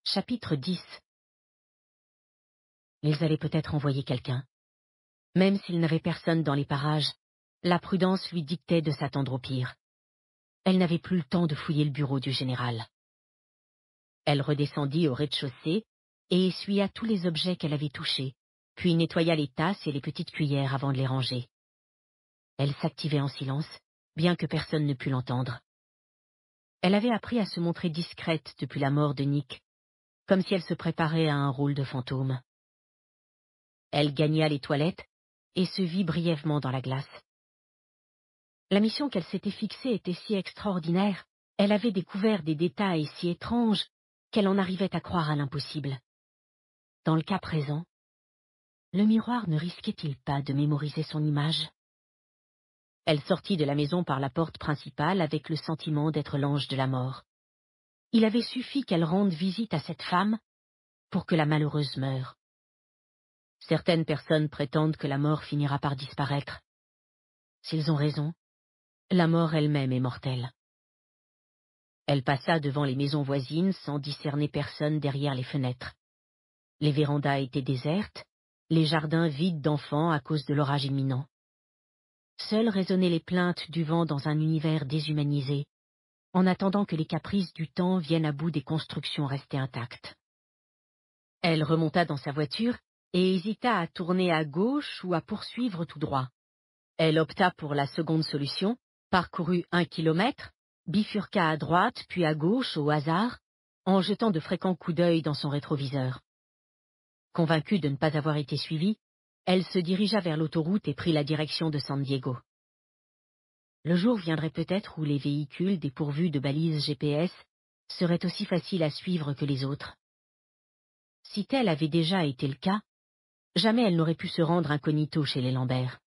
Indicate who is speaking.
Speaker 1: Chapitre 10. Ils allaient peut-être envoyer quelqu'un. Même s'il n'avait personne dans les parages, la prudence lui dictait de s'attendre au pire. Elle n'avait plus le temps de fouiller le bureau du général. Elle redescendit au rez-de-chaussée et essuya tous les objets qu'elle avait touchés, puis nettoya les tasses et les petites cuillères avant de les ranger. Elle s'activait en silence, bien que personne ne pût l'entendre. Elle avait appris à se montrer discrète depuis la mort de Nick, comme si elle se préparait à un rôle de fantôme. Elle gagna les toilettes et se vit brièvement dans la glace. La mission qu'elle s'était fixée était si extraordinaire, elle avait découvert des détails si étranges qu'elle en arrivait à croire à l'impossible. Dans le cas présent, le miroir ne risquait-il pas de mémoriser son image? Elle sortit de la maison par la porte principale avec le sentiment d'être l'ange de la mort. Il avait suffi qu'elle rende visite à cette femme pour que la malheureuse meure. Certaines personnes prétendent que la mort finira par disparaître. S'ils ont raison, la mort elle-même est mortelle. Elle passa devant les maisons voisines sans discerner personne derrière les fenêtres. Les vérandas étaient désertes, les jardins vides d'enfants à cause de l'orage imminent. Seules résonnaient les plaintes du vent dans un univers déshumanisé, en attendant que les caprices du temps viennent à bout des constructions restées intactes. Elle remonta dans sa voiture et hésita à tourner à gauche ou à poursuivre tout droit. Elle opta pour la seconde solution, parcourut 1 kilomètre, bifurqua à droite puis à gauche au hasard, en jetant de fréquents coups d'œil dans son rétroviseur. Convaincue de ne pas avoir été suivie, elle se dirigea vers l'autoroute et prit la direction de San Diego. Le jour viendrait peut-être où les véhicules dépourvus de balises GPS seraient aussi faciles à suivre que les autres. Si tel avait déjà été le cas, jamais elle n'aurait pu se rendre incognito chez les Lambert.